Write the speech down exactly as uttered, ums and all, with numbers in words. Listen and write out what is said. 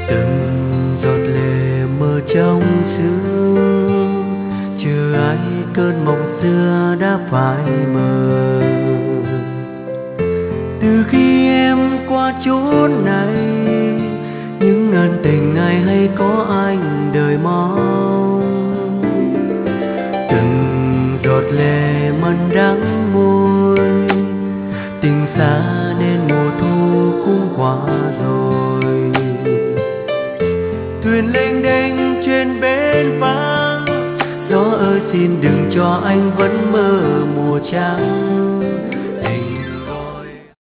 Từng giọt lệ mơ trong sương, chờ ai cơn mộng xưa đã phai mờ. Từ khi em qua chốn này, những ân tình ngày hay có anh đời mong. Từng giọt lệ mặn đắng môi, tình xa nên mùa thu cũng qua rồi. Thuyền lênh đênh trên bến vắng, gió ơi xin đừng cho anh vẫn mơ mùa trắng.